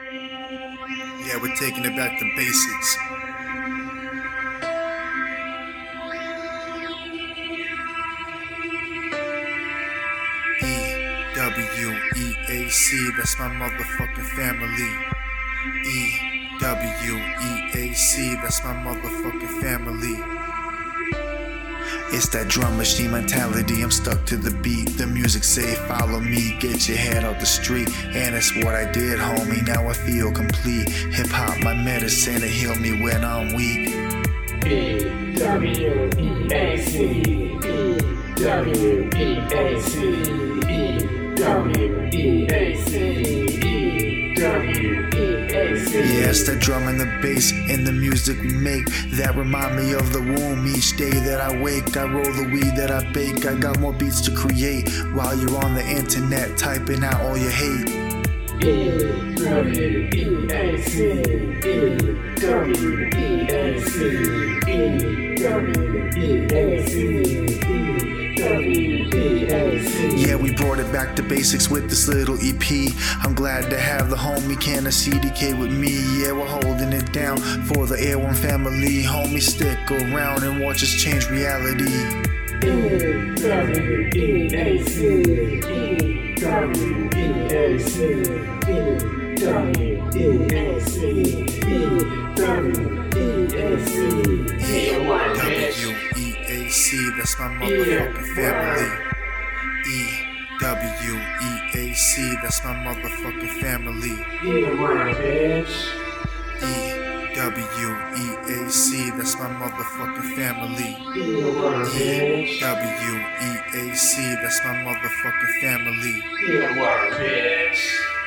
Yeah, we're taking it back to basics. EWEAC, that's my motherfucking family. EWEAC, that's my motherfucking family. It's that drum machine mentality, I'm stuck to the beat. The music say follow me, get your head out the street. And it's what I did, homie, now I feel complete. Hip hop, my medicine, to heal me when I'm weak. EWEAC, EWEAC, EWEAC, Yeah, it's that drum and the bass and the music we make that remind me of the womb each day that I wake. I roll the weed that I bake, I got more beats to create while you're on the internet typing out all your hate. EWEAC, Yeah, we brought it back to basics with this little EP. I'm glad to have the homie Can of CDK with me. Yeah, we're holding it down for the Airworm family. Homie, stick around and watch us change reality. EWEAC, that's my motherfucking family. EWEAC, that's my motherfucking family. EWEAC, that's my motherfucking family. EWEAC, that's my motherfucking family.